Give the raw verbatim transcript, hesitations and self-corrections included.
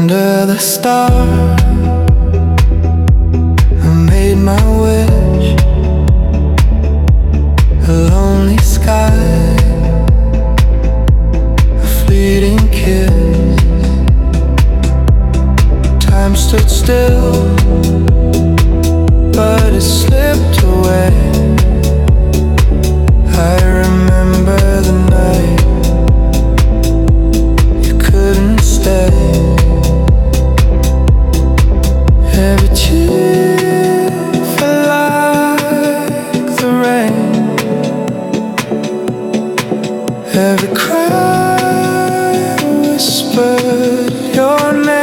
Under the stars, I made my wish. A lonely sky, a fleeting kiss. Time stood still, but it slipped away.